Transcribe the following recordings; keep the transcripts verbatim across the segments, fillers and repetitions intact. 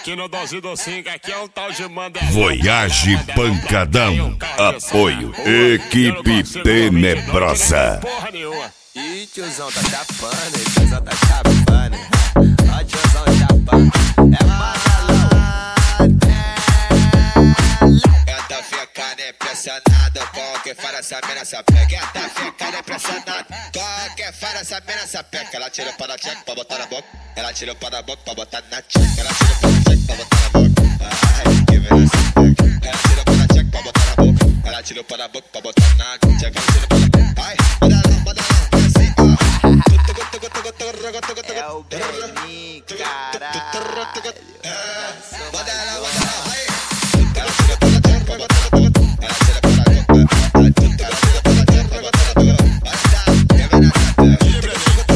Aqui no doze do cinco, aqui é um tal de Mandela. Voyage Pancadão. Apoio Equipe Tenebrosa. Porra nenhuma. Ih, tiozão tá chapando, ih, tiozão tá chapando. Ó, tiozão chapando. É Mandela. É da ficando impressionado com o que faz essa mina essa peca. É da ficando impressionado com o que faz essa mina essa peca. Ela tira o pau da tcheca pra botar na boca. Ela tira o pau da boca pra botar na tcheca. Ela tira o pau da tcheca pra botar na boca. Ai, que vem essa peca. Ela tira o pau da tcheca pra botar na boca. Ela tira o pau da boca pra botar na tcheca. Ela tira o pau da boca. Ai, Mandelão, Mandelão. É o Belinho, caralho. Mandela, Mandela, aí. Ela tira pra lá, tira pra botar na boca. Ela tira pra lá, ela tira pra lá, tira pra botar na boca. Olha só, quer ver nessa tela?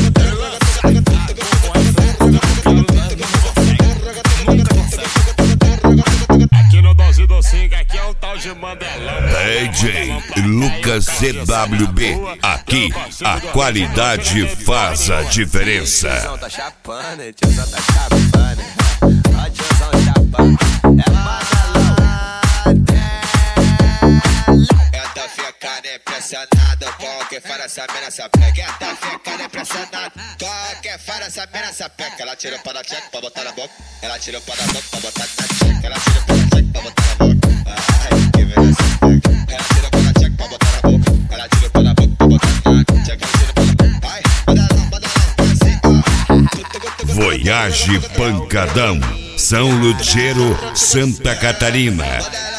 Aqui no doze do cinco, aqui é um tal de Mandela. D J Lucas C W B. Aqui a qualidade faz a diferença. Tiozão tá chapando, tiozão tá chapando. Ó, tiozão chapando. É Mandelão. É da ficando impressionado com o que faz essa mina essa peca. É da ficando impressionado com o que faz essa mina essa peca. Ela tira o pau da tcheca pra botar na boca. Ela tira o pau da boca pra botar na tcheca. Ela tira o pau da tcheca pra botar na boca. Ai, que vem essa peca. Ela tira o pau da tcheca pra botar na boca. Ela tira o pau da boca pra botar na tcheca. Ela tira o pau da boca. Ai, Mandelão, Mandelão, assim, ó. Voyage Pancadão. São Lutero, Santa Catarina.